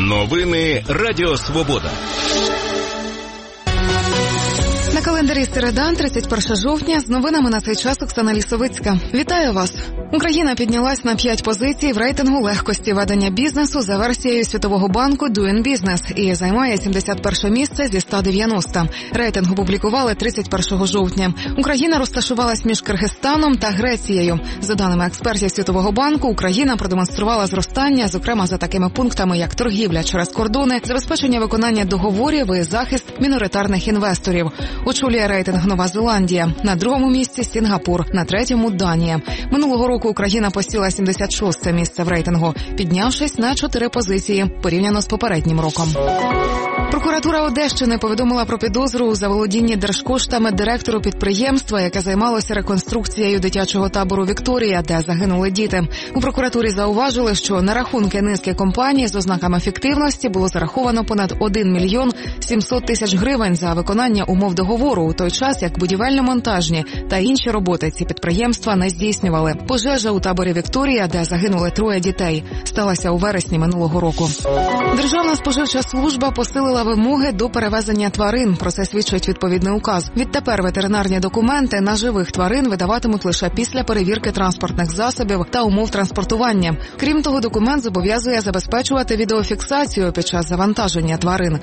Новини Радіо Свобода. На календарі середа, 31 жовтня, з новинами на цей час Оксана Лісовицька. Вітаю вас! Україна піднялась на 5 позицій в рейтингу легкості ведення бізнесу за версією Світового банку Doing Business і займає 71 місце зі 190. Рейтинг опублікували 31 жовтня. Україна розташувалась між Киргизстаном та Грецією. За даними експертів Світового банку, Україна продемонструвала зростання, зокрема за такими пунктами, як торгівля через кордони, забезпечення виконання договорів і захист міноритарних інвесторів. Очолює рейтинг Нова Зеландія. На другому місці Сінгапур, на третьому Данія. Минулого року Україна посіла 76-те місце в рейтингу, піднявшись на 4 позиції порівняно з попереднім роком. Прокуратура Одещини повідомила про підозру у заволодінні держкоштами директору підприємства, яке займалося реконструкцією дитячого табору «Вікторія», де загинули діти. У прокуратурі зауважили, що на рахунки низки компаній з ознаками фіктивності було зараховано понад 1 мільйон 700 тисяч гривень за виконання умов договору, у той час як будівельно-монтажні та інші роботи ці підприємства не здійснювали. Пожежа у таборі «Вікторія», де загинули 3 дітей, сталася у вересні минулого року. Державна споживча служба посилила вимоги до перевезення тварин. Про це свідчить відповідний указ. Відтепер ветеринарні документи на живих тварин видаватимуть лише після перевірки транспортних засобів та умов транспортування. Крім того, документ зобов'язує забезпечувати відеофіксацію під час завантаження тварин.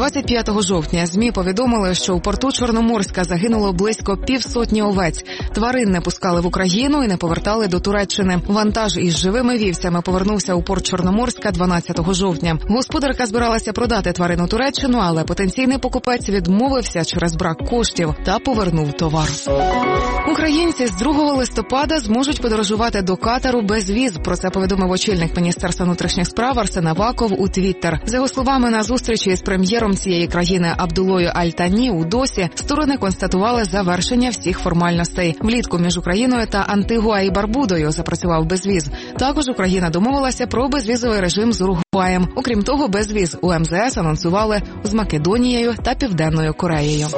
25 жовтня ЗМІ повідомили, що у порту Чорноморська загинуло близько 50 овець. Тварин не пускали в Україну і не повертали до Туреччини. Вантаж із живими вівцями повернувся у порт Чорноморська 12 жовтня. Господарка збиралася продати тварину Туреччину, але потенційний покупець відмовився через брак коштів та повернув товар. Українці з 2 листопада зможуть подорожувати до Катару без віз. Про це повідомив очільник Міністерства внутрішніх справ Арсен Аваков у Твіттер. За його словами, на зустрічі з прем'єром цієї країни Абдулою Аль-Тані у Досі сторони констатували завершення всіх формальностей. Влітку між Україною та Антигуа і Барбудою запрацював безвіз. Також Україна домовилася про безвізовий режим з Уругваєм. Окрім того, безвіз у МЗС анонсували з Македонією та Південною Кореєю.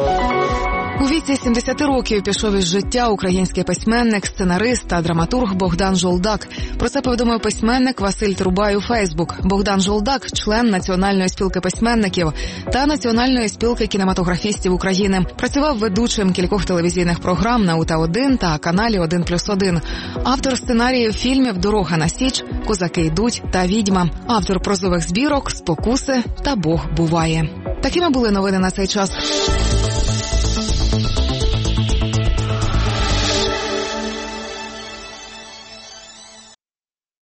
У віці 70 років пішов із життя український письменник, сценарист та драматург Богдан Жолдак. Про це повідомив письменник Василь Трубай у Фейсбук. Богдан Жолдак – член Національної спілки письменників та Національної спілки кінематографістів України. Працював ведучим кількох телевізійних програм на УТ-1 та каналі 1+1. Автор сценаріїв фільмів «Дорога на Січ», «Козаки йдуть» та «Відьма». Автор прозових збірок «Спокуси» та «Бог буває». Такими були новини на цей час.